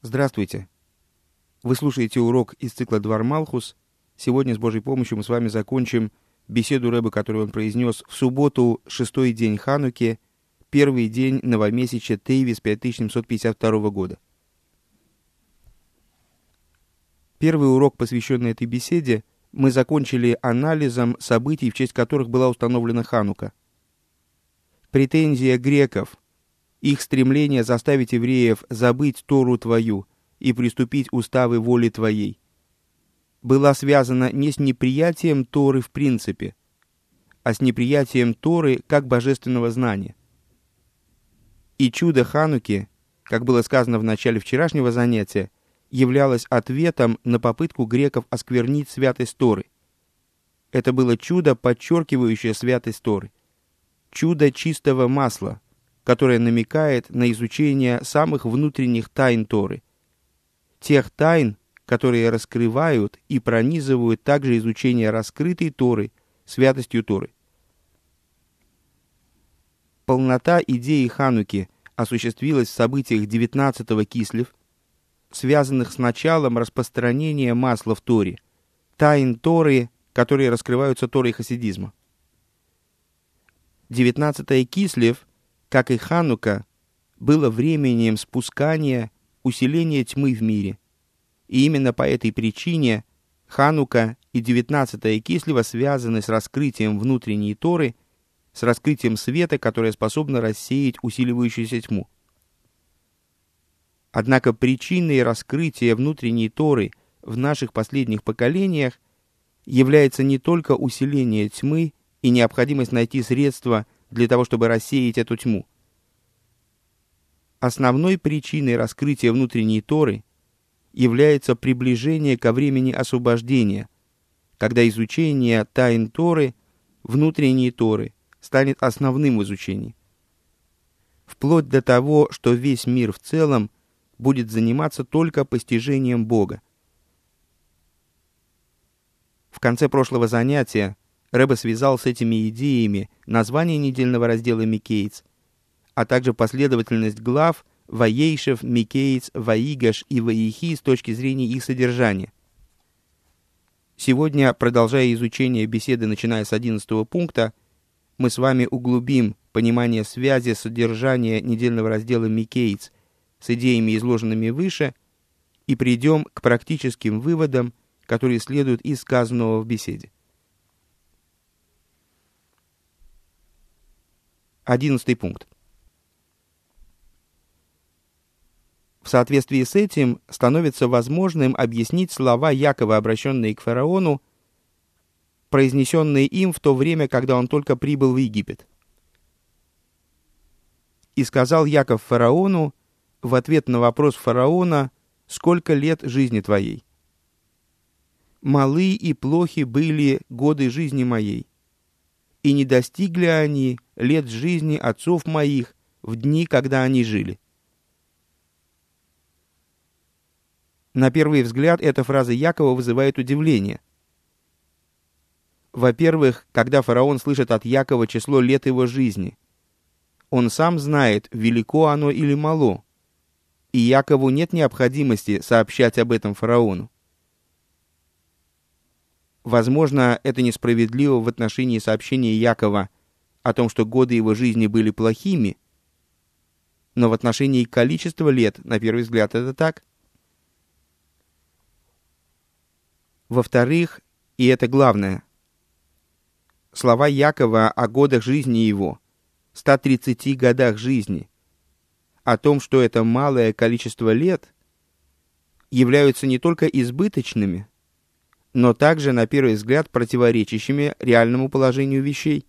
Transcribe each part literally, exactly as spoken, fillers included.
Здравствуйте! Вы слушаете урок из цикла «Двор Малхус». Сегодня с Божьей помощью мы с вами закончим беседу Рэбе, которую он произнес в субботу, шестой день Хануки, первый день новомесяча Тейвис пять тысяч семьсот пятьдесят второго года. Первый урок, посвященный этой беседе, мы закончили анализом событий, в честь которых была установлена Ханука. Претензия греков, их стремление заставить евреев забыть Тору твою и приступить уставы воли твоей, была связана не с неприятием Торы в принципе, а с неприятием Торы как божественного знания. И чудо Хануки, как было сказано в начале вчерашнего занятия, являлось ответом на попытку греков осквернить святость Торы. Это было чудо, подчеркивающее святость Торы. Чудо чистого масла, которое намекает на изучение самых внутренних тайн Торы. Тех тайн, которые раскрывают и пронизывают также изучение раскрытой Торы, святостью Торы. Полнота идеи Хануки осуществилась в событиях девятнадцатого Кислев, связанных с началом распространения масла в Торе, тайн Торы, которые раскрываются Торой хасидизма. девятнадцатое Кислев, как и Ханука, было временем спускания, усиления тьмы в мире. И именно по этой причине Ханука и девятнадцатое Кислева связаны с раскрытием внутренней Торы, с раскрытием света, которое способно рассеять усиливающуюся тьму. Однако причиной раскрытия внутренней Торы в наших последних поколениях является не только усиление тьмы и необходимость найти средства для того, чтобы рассеять эту тьму. Основной причиной раскрытия внутренней Торы является приближение ко времени освобождения, когда изучение тайн Торы, внутренней Торы, станет основным в изучении. Вплоть до того, что весь мир в целом будет заниматься только постижением Бога. В конце прошлого занятия Рэбе связал с этими идеями название недельного раздела Микеец, а также последовательность глав Ваейшев, Микеец, Ваигаш и Ваихи с точки зрения их содержания. Сегодня, продолжая изучение беседы, начиная с одиннадцатого пункта, мы с вами углубим понимание связи содержания недельного раздела Микеец с идеями, изложенными выше, и придем к практическим выводам, которые следуют из сказанного в беседе. Одиннадцатый пункт. В соответствии с этим становится возможным объяснить слова Якова, обращенные к фараону, произнесенные им в то время, когда он только прибыл в Египет. «И сказал Яков фараону в ответ на вопрос фараона: сколько лет жизни твоей? Малы и плохи были годы жизни моей, и не достигли они лет жизни отцов моих в дни, когда они жили». На первый взгляд, эта фраза Якова вызывает удивление. Во-первых, когда фараон слышит от Якова число лет его жизни, он сам знает, велико оно или мало, и Якову нет необходимости сообщать об этом фараону. Возможно, это несправедливо в отношении сообщения Якова о том, что годы его жизни были плохими, но в отношении количества лет, на первый взгляд, это так. Во-вторых, и это главное, слова Якова о годах жизни его, ста тридцати годах жизни, о том, что это малое количество лет, являются не только избыточными, но также, на первый взгляд, противоречащими реальному положению вещей.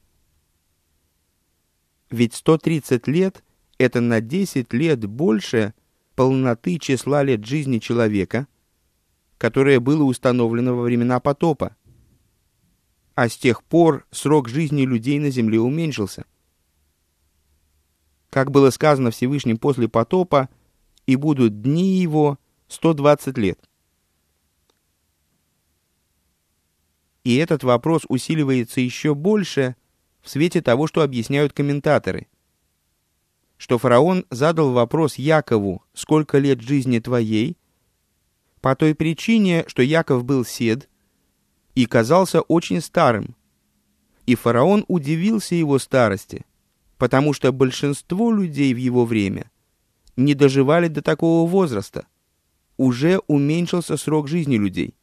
Ведь сто тридцать лет – это на десять лет больше полноты числа лет жизни человека, которое было установлено во времена потопа, а с тех пор срок жизни людей на земле уменьшился. Как было сказано Всевышним после потопа, и будут дни его сто двадцать лет. И этот вопрос усиливается еще больше в свете того, что объясняют комментаторы. что фараон задал вопрос Якову «Сколько лет жизни твоей?» по той причине, что Яков был сед и казался очень старым, и фараон удивился его старости, потому что большинство людей в его время не доживали до такого возраста, уже уменьшился срок жизни людей.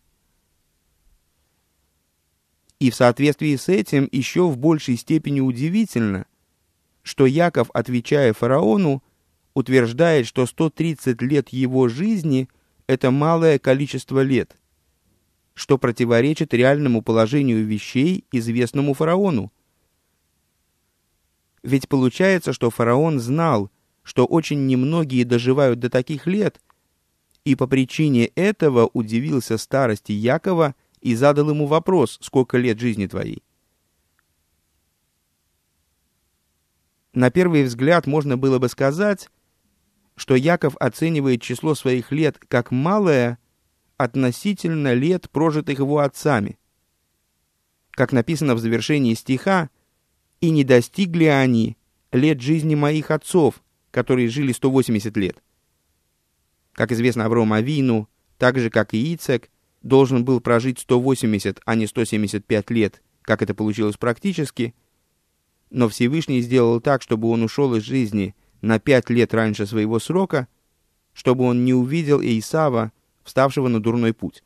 И в соответствии с этим еще в большей степени удивительно, что Яков, отвечая фараону, утверждает, что сто тридцать лет его жизни – это малое количество лет, что противоречит реальному положению вещей, известному фараону. Ведь получается, что фараон знал, что очень немногие доживают до таких лет, и по причине этого удивился старости Якова и задал ему вопрос «Сколько лет жизни твоей?». На первый взгляд можно было бы сказать, что Яков оценивает число своих лет как малое относительно лет, прожитых его отцами. Как написано в завершении стиха, «И не достигли они лет жизни моих отцов, которые жили сто восемьдесят лет». Как известно, Авраам Авину, так же как и Ицхак, должен был прожить сто восемьдесят, а не сто семьдесят пять лет, как это получилось практически, но Всевышний сделал так, чтобы он ушел из жизни на пять лет раньше своего срока, чтобы он не увидел Исава, вставшего на дурной путь.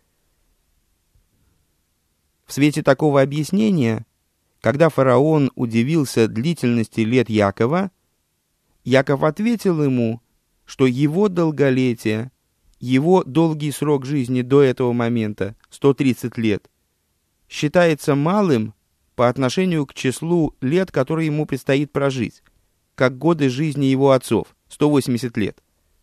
В свете такого объяснения, когда фараон удивился длительности лет Якова, Яков ответил ему, что его долголетие, его долгий срок жизни до этого момента, сто тридцать лет, считается малым по отношению к числу лет, которые ему предстоит прожить, как годы жизни его отцов, сто восемьдесят лет.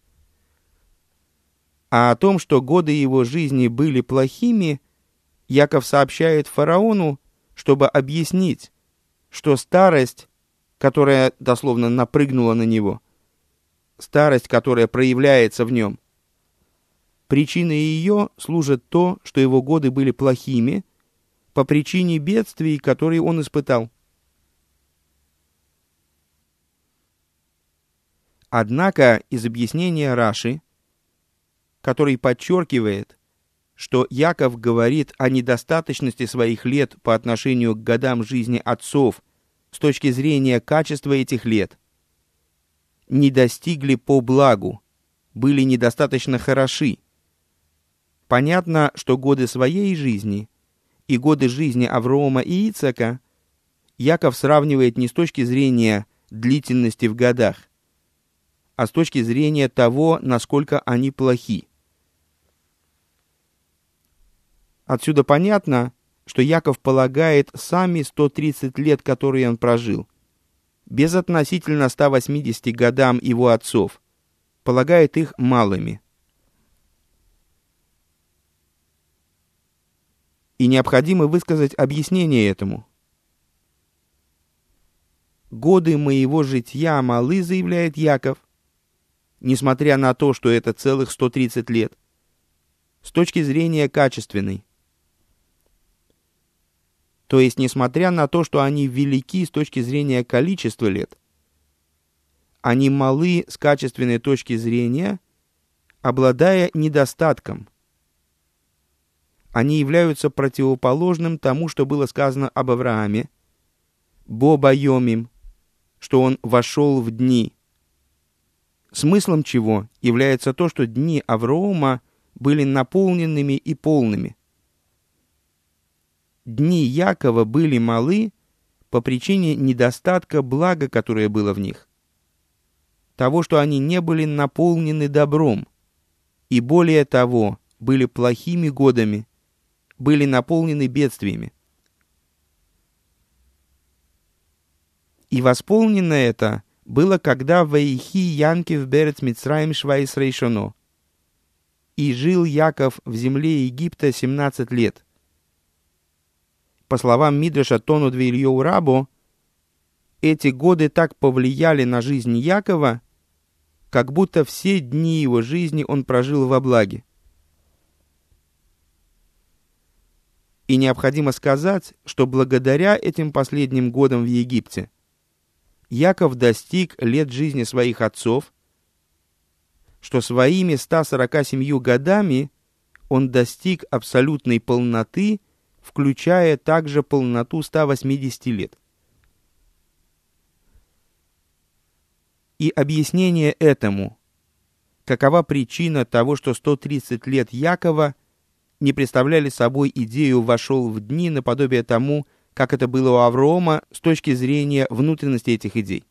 А о том, что годы его жизни были плохими, Яков сообщает фараону, чтобы объяснить, что старость, которая дословно напрыгнула на него, старость, которая проявляется в нем, причиной ее служит то, что его годы были плохими по причине бедствий, которые он испытал. Однако из объяснения Раши, который подчеркивает, что Яков говорит о недостаточности своих лет по отношению к годам жизни отцов с точки зрения качества этих лет, не достигли по благу, были недостаточно хороши. Понятно, что годы своей жизни и годы жизни Авраама и Ицхака Яков сравнивает не с точки зрения длительности в годах, а с точки зрения того, насколько они плохи. Отсюда понятно, что Яков полагает сами сто тридцать лет, которые он прожил, безотносительно ста восьмидесяти годам его отцов, полагает их малыми. И необходимо высказать объяснение этому. «Годы моего житья малы», заявляет Яков, несмотря на то, что это целых сто тридцать лет, с точки зрения качественной. То есть, несмотря на то, что они велики с точки зрения количества лет, они малы с качественной точки зрения, обладая недостатком. Они являются противоположным тому, что было сказано об Аврааме, «Бо байомим», что он вошел в дни, смыслом чего является то, что дни Авраама были наполненными и полными. Дни Якова были малы по причине недостатка блага, которое было в них, того, что они не были наполнены добром, и более того, были плохими годами, были наполнены бедствиями. И восполнено это было, когда «Ваихи Янкив берец Мицраим швайс рейшоно», и жил Яков в земле Египта семнадцать лет. По словам Мидраша Тону Ильёу Рабо, эти годы так повлияли на жизнь Якова, как будто все дни его жизни он прожил во благе. И необходимо сказать, что благодаря этим последним годам в Египте Яков достиг лет жизни своих отцов, что своими ста сорока семью годами он достиг абсолютной полноты, включая также полноту ста восьмидесяти лет. И объяснение этому, какова причина того, что сто тридцать лет Якова не представляли собой идею «вошел в дни» наподобие тому, как это было у Авраама с точки зрения внутренности этих идей.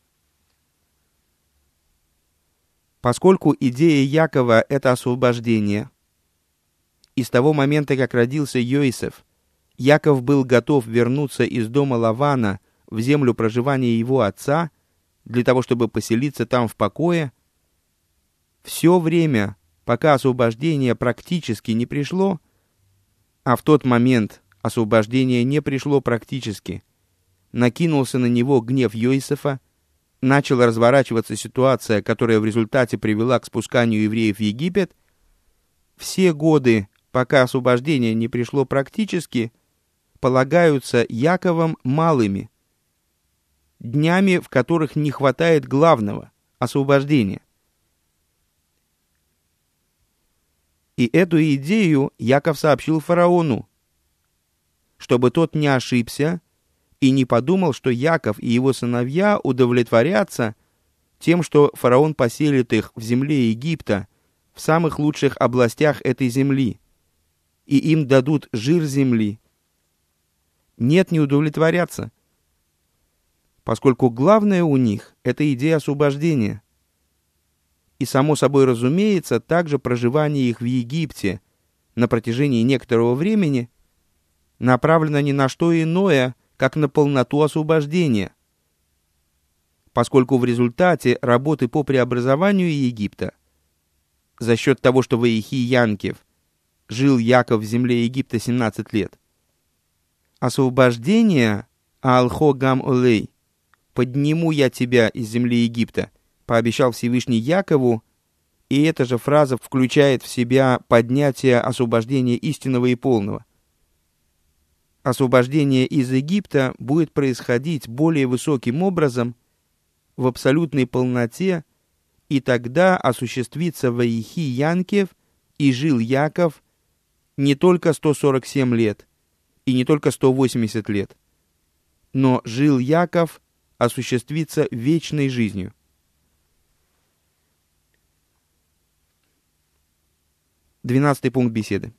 Поскольку идея Якова — это освобождение, и с того момента, как родился Йосеф, Яков был готов вернуться из дома Лавана в землю проживания его отца, для того, чтобы поселиться там в покое, все время, пока освобождение практически не пришло, а в тот момент освобождение не пришло практически, накинулся на него гнев Йосефа, начала разворачиваться ситуация, которая в результате привела к спусканию евреев в Египет, все годы, пока освобождение не пришло практически, полагаются Яковом малыми, днями, в которых не хватает главного — освобождения. И эту идею Яков сообщил фараону, чтобы тот не ошибся и не подумал, что Яков и его сыновья удовлетворятся тем, что фараон поселит их в земле Египта, в самых лучших областях этой земли, и им дадут жир земли. Нет, не удовлетворятся, поскольку главное у них — это идея освобождения. И, само собой разумеется, также проживание их в Египте на протяжении некоторого времени направлено ни на что иное, как на полноту освобождения, поскольку в результате работы по преобразованию Египта, за счет того, что Ваихи Янкев жил Яков в земле Египта семнадцать лет, освобождение Аалхо Гам Олей, «подниму я тебя из земли Египта», пообещал Всевышний Якову, и эта же фраза включает в себя поднятие освобождения истинного и полного. Освобождение из Египта будет происходить более высоким образом, в абсолютной полноте, и тогда осуществится Ваихи Янкев, и жил Яков не только сто сорок семь лет, и не только сто восемьдесят лет, но жил Яков осуществится вечной жизнью. Двенадцатый пункт беседы.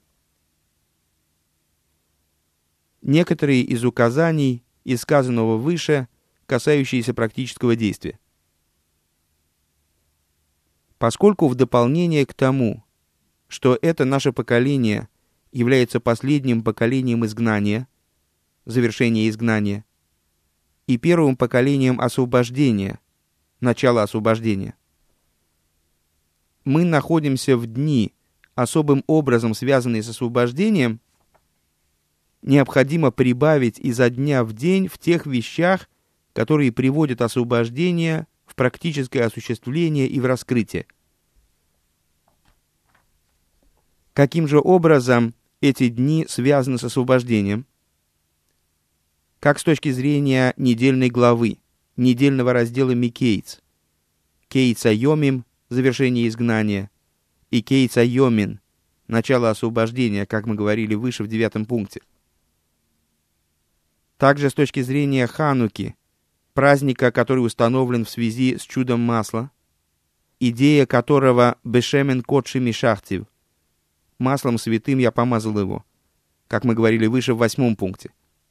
Некоторые из указаний из сказанного выше, касающиеся практического действия. Поскольку в дополнение к тому, что это наше поколение является последним поколением изгнания, завершения изгнания, и первым поколением освобождения, начала освобождения, мы находимся в дни, особым образом связанные с освобождением, необходимо прибавить изо дня в день в тех вещах, которые приводят освобождение в практическое осуществление и в раскрытие. Каким же образом эти дни связаны с освобождением? Как с точки зрения недельной главы, недельного раздела Микеиц, Кейца Йомим, завершение изгнания, и Кейца Йомин, начало освобождения, как мы говорили выше в девятом пункте. Также с точки зрения Хануки, праздника, который установлен в связи с чудом масла, идея которого «Бешемен кодши мишахтив», маслом святым я помазал его, как мы говорили выше в восьмом пункте.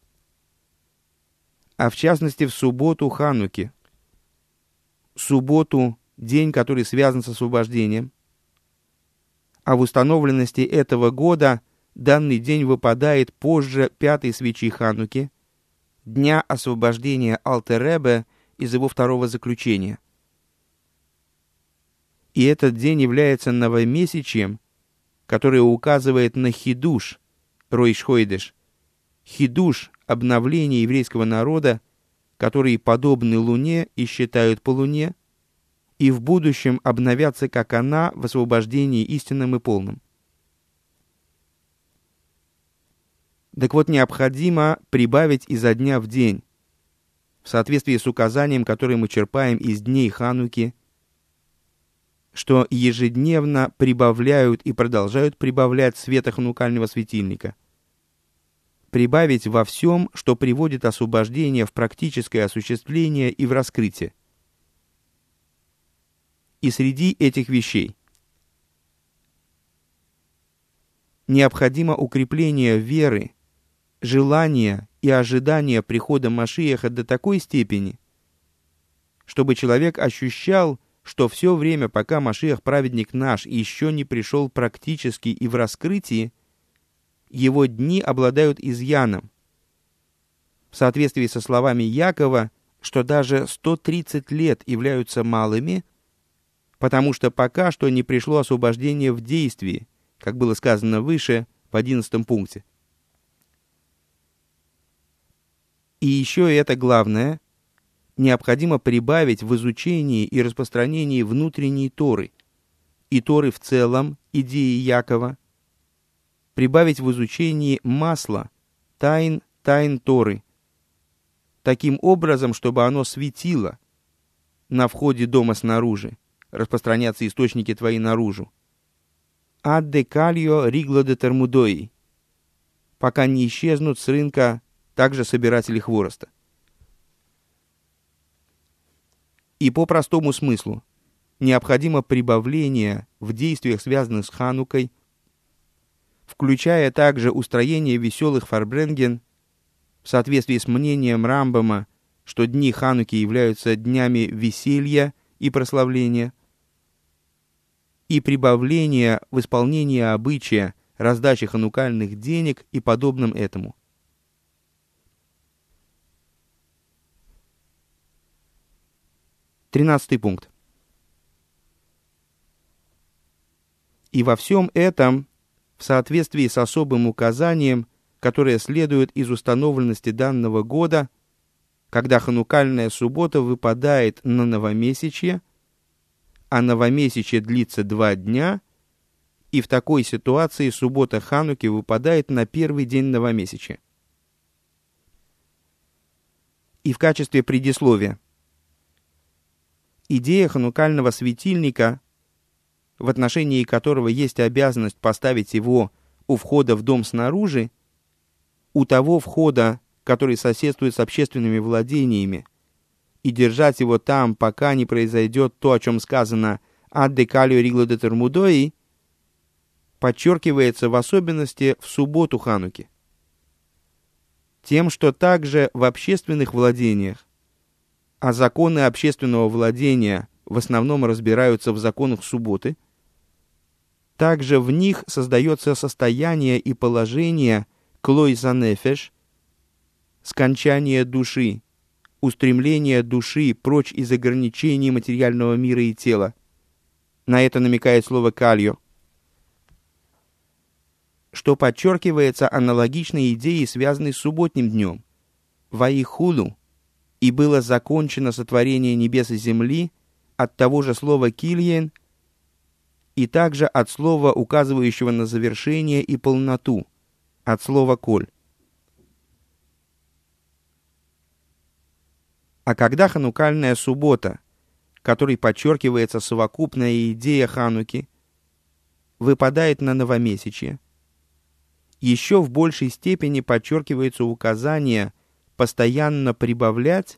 А в частности в субботу Хануки, субботу, день, который связан с освобождением, а в установленности этого года данный день выпадает позже пятой свечи Хануки, дня освобождения Алтер Ребе из его второго заключения. И этот день является новомесячием, которое указывает на хидуш, Ройш Хойдеш, хидуш, обновление еврейского народа, которые подобны Луне и считают по Луне, и в будущем обновятся, как она, в освобождении истинным и полным. Так вот, необходимо прибавить изо дня в день, в соответствии с указанием, которое мы черпаем из дней Хануки, что ежедневно прибавляют и продолжают прибавлять света ханукального светильника. Прибавить во всем, что приводит освобождение в практическое осуществление и в раскрытие. И среди этих вещей необходимо укрепление веры, желания и ожидания прихода Машиаха до такой степени, чтобы человек ощущал, что все время, пока Машиах, праведник наш, еще не пришел практически и в раскрытии, его дни обладают изъяном, в соответствии со словами Якова, что даже сто тридцать лет являются малыми, потому что пока что не пришло освобождение в действии, как было сказано выше в одиннадцатом пункте. И еще это главное, необходимо прибавить в изучении и распространении внутренней Торы, и Торы в целом, идеи Якова, прибавить в изучении масла, тайн, тайн Торы, таким образом, чтобы оно светило на входе дома снаружи, распространяться источники твои наружу. Адде кальо ригло де термудои, пока не исчезнут с рынка также собиратели хвороста. И по простому смыслу необходимо прибавление в действиях, связанных с Ханукой, включая также устроение веселых фарбренген, в соответствии с мнением Рамбама, что дни Хануки являются днями веселья и прославления, и прибавление в исполнении обычая раздачи ханукальных денег и подобным этому. Тринадцатый пункт. И во всем этом, в соответствии с особым указанием, которое следует из установленности данного года, когда ханукальная суббота выпадает на новомесячье, а новомесячье длится два дня, и в такой ситуации суббота Хануки выпадает на первый день новомесячья. И в качестве предисловия. Идея ханукального светильника, в отношении которого есть обязанность поставить его у входа в дом снаружи, у того входа, который соседствует с общественными владениями, и держать его там, пока не произойдет то, о чем сказано «адде калио ригло де термудои», подчеркивается в особенности в субботу Хануки. Тем, что также в общественных владениях, а законы общественного владения в основном разбираются в законах субботы, также в них создается состояние и положение клой за нефеш, скончание души, устремление души прочь из ограничений материального мира и тела. На это намекает слово «кальо», что подчеркивается аналогичной идеей, связанной с субботним днем. «Ваихулу» и было закончено сотворение небес и земли от того же слова «кильен» и также от слова, указывающего на завершение и полноту, от слова «коль». А когда ханукальная суббота, которой подчеркивается совокупная идея Хануки, выпадает на новомесячье, еще в большей степени подчеркивается указание постоянно прибавлять,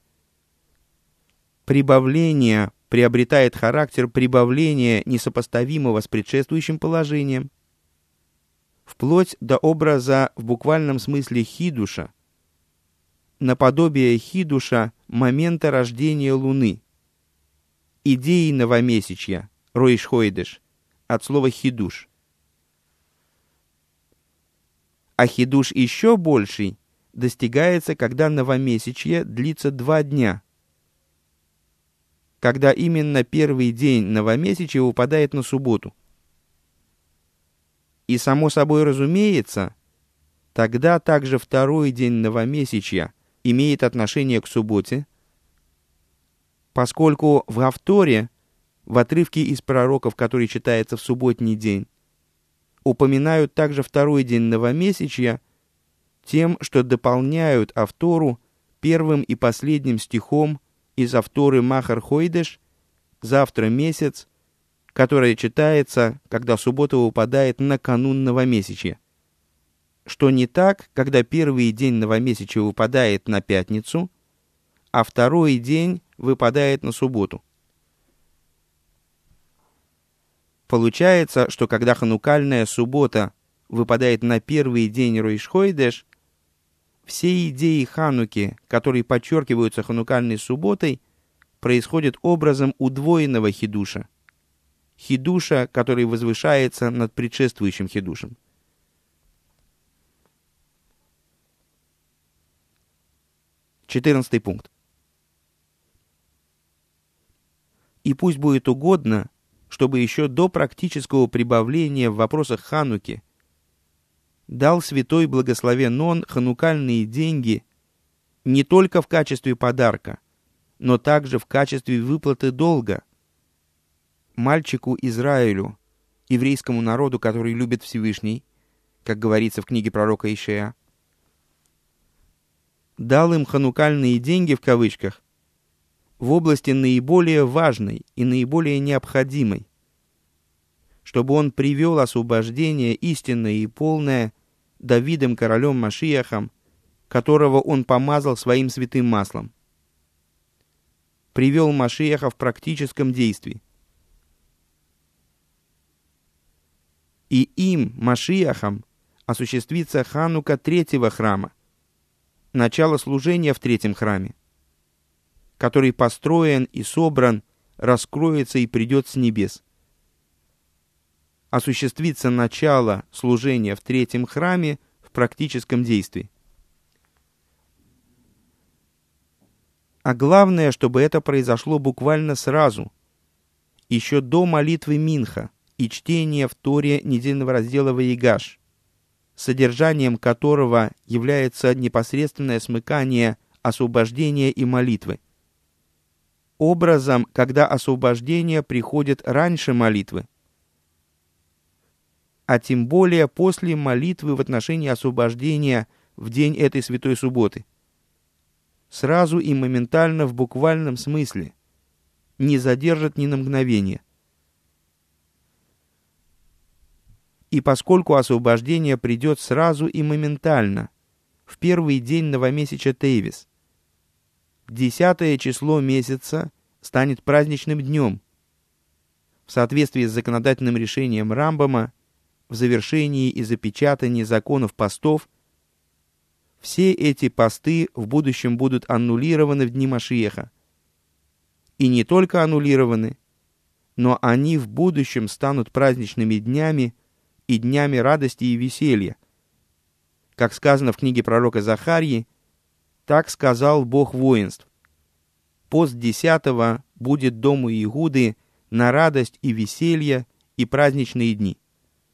прибавление приобретает характер прибавления, несопоставимого с предшествующим положением, вплоть до образа в буквальном смысле хидуша, наподобие хидуша момента рождения Луны, идеи новомесячья, роиш-хойдеш, от слова хидуш. А хидуш еще больший достигается, когда новомесячье длится два дня, когда именно первый день новомесячья выпадает на субботу. И само собой разумеется, тогда также второй день новомесячья имеет отношение к субботе, поскольку в Авторе, в отрывке из пророков, который читается в субботний день, упоминают также второй день новомесячья тем, что дополняют Автору первым и последним стихом из Авторы Махар Хойдеш «Завтра месяц», которая читается, когда суббота выпадает на канун новомесячья. Что не так, когда первый день новомесячья выпадает на пятницу, а второй день выпадает на субботу. Получается, что когда ханукальная суббота выпадает на первый день Рош Хойдеш, все идеи Хануки, которые подчеркиваются ханукальной субботой, происходят образом удвоенного хидуша. Хидуша, который возвышается над предшествующим хидушем. Четырнадцатый пункт. И пусть будет угодно, чтобы еще до практического прибавления в вопросах Хануки дал святой благословен он ханукальные деньги не только в качестве подарка, но также в качестве выплаты долга мальчику Израилю, еврейскому народу, который любит Всевышний, как говорится в книге пророка Ишая, дал им ханукальные деньги в кавычках в области наиболее важной и наиболее необходимой, чтобы он привел освобождение истинное и полное Давидом королем Машиахом, которого он помазал своим святым маслом. Привел Машиаха в практическом действии. И им, Машиахом, осуществится Ханука третьего храма, начало служения в третьем храме, который построен и собран, раскроется и придет с небес. Осуществится начало служения в третьем храме в практическом действии. А главное, чтобы это произошло буквально сразу, еще до молитвы Минха и чтения в Торе недельного раздела Ваигаш, содержанием которого является непосредственное смыкание освобождения и молитвы. Образом, когда освобождение приходит раньше молитвы, а тем более после молитвы в отношении освобождения в день этой святой субботы. Сразу и моментально в буквальном смысле, не задержит ни на мгновение. И поскольку освобождение придет сразу и моментально, в первый день новомесяча Тейвис, десятое число месяца станет праздничным днем, в соответствии с законодательным решением Рамбама, в завершении и запечатании законов постов, все эти посты в будущем будут аннулированы в дни Машиаха. И не только аннулированы, но они в будущем станут праздничными днями и днями радости и веселья. Как сказано в книге пророка Захарьи, так сказал Бог воинств: пост десятого будет дому Иуды на радость и веселье и праздничные дни.